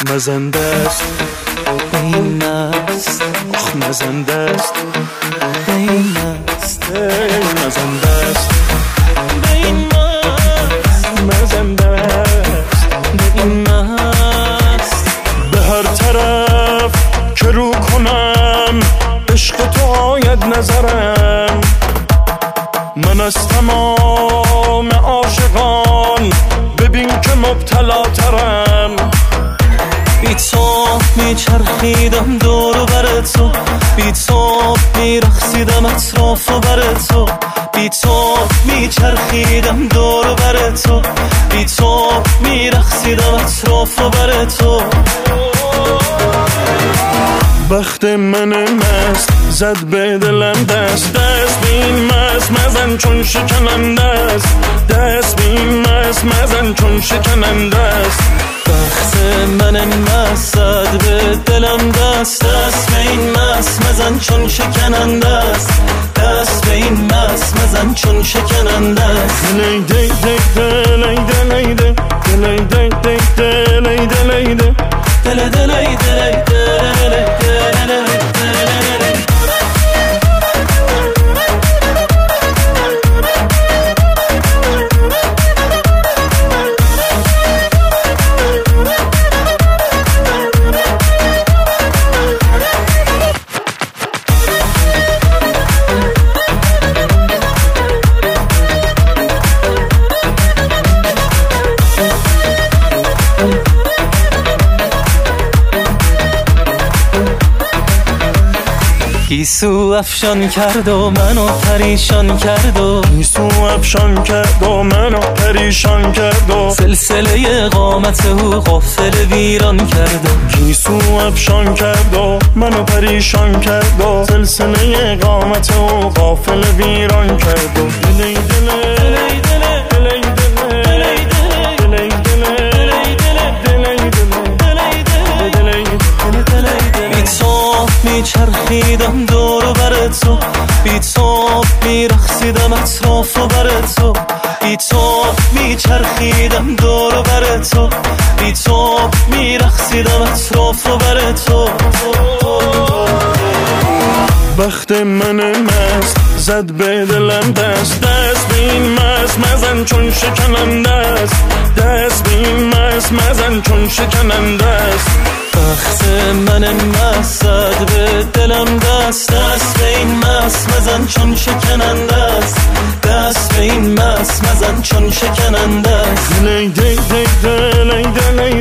مزنده است این است آخ مزنده است این است مزنده است این است مزنده است این است به هر طرف که رو کنم عشق تو آید نظرم من از تمام عاشقان ببین که مبتلا ترم بی تو میچرخیدم دور و بر تو بی تو میرقصیدم اطراف و بر تو بی تو میچرخیدم دور و بر تو بی تو میرقصیدم اطراف و بر تو بخت من مست زد به دلم دست به این مست مزن چون شکننده است دست به این مست مزن چون شکننده است بخت من مست زد به دلم دست به این مست مزن چون شکننده است دست به این مست مزن چون شکننده است دلی دی دی دلی دلی دی دلی دی دی دلی دلی دی دل دلی دلی دلی گیسو افشان کرد و منو پریشان کرد و گیسو افشان کرد و منو پریشان کرد و سلسله قامت او غافل ویران کرد و گیسو افشان کرد و منو پریشان کرد و سلسله قامت او غافل ویران کرد و دلی دلی دلی دلی بی تو میچرخیدم دور و بر تو بی تو میرقصیدم اطراف و بر تو بی تو میچرخیدم دور و بر تو بی تو میرقصیدم اطراف و بر تو بخت من مست زد به دلم دست به این مست مزن چون شکننده است دست به این مست مزن چون شکننده است بخت من مست زد به دلم دست به این مست مزن چون شکننده است دست به این مست مزن چون شکننده است دلی دی دی دلی دلی